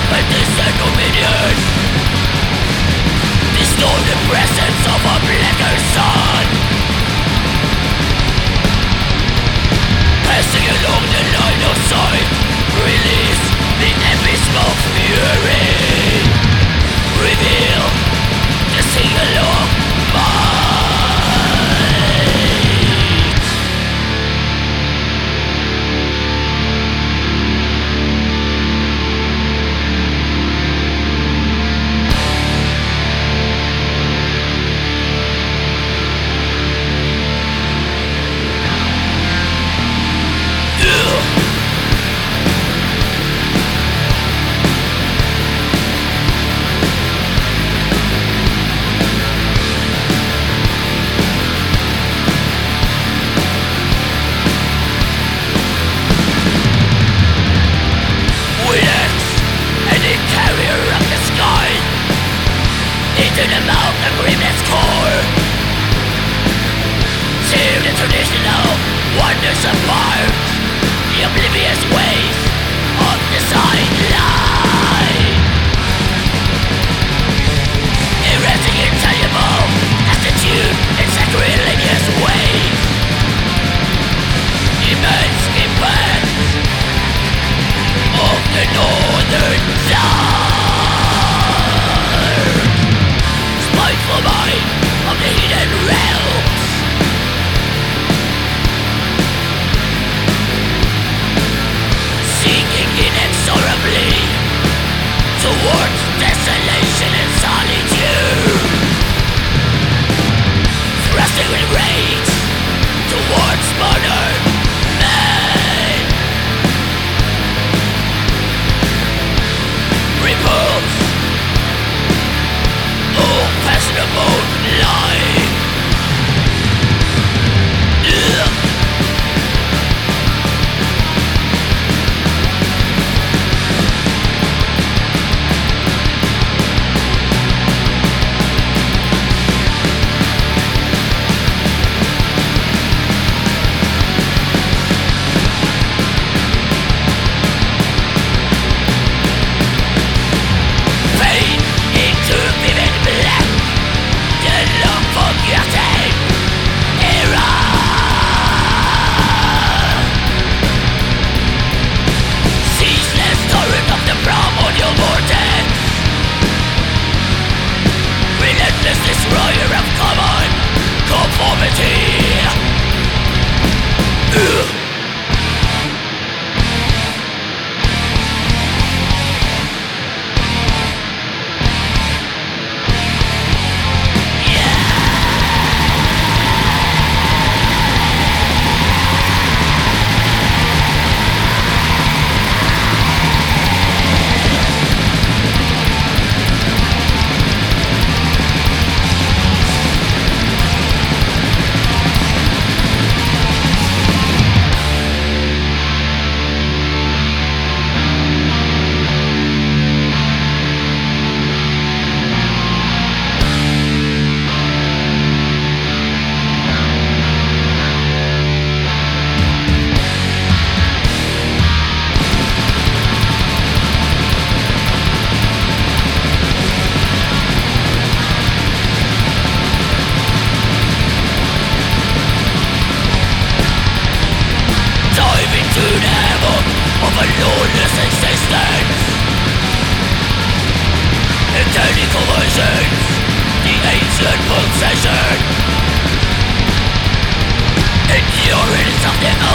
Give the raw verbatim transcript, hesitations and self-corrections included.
and distant dominion. Distort the presence of a blacker sun, passing along the line of sight. Release the abysmal fury. Reveal the sing-along mind. Into the mouth of grimness core, tear the traditional wonders apart, the oblivious ways of the sideline. Erasing intangible attitude in sacrilegious ways. Immense impact of the northern side. Spiteful mind of the hidden realms, seeking inexorably towards desolation and solitude, thrusting with rage towards modern men. Repulse all fashionable lying. Ugh. Fade into vivid black, the long forgotten era. Ceaseless torrent of the primordial vortex, relentless destroyer of common conformity. Ugh. Of a lawless existence, eternal conversions, the ancient possession, endurance of the